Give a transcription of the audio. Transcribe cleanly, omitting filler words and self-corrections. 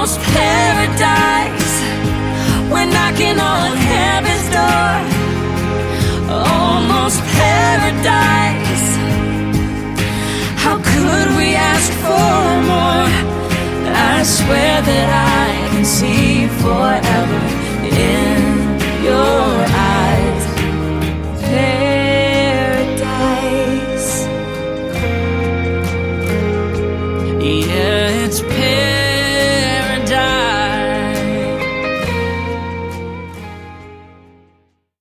almost paradise. We're knocking on heaven's door. Almost paradise. How could we ask for more? I swear that I can see forever.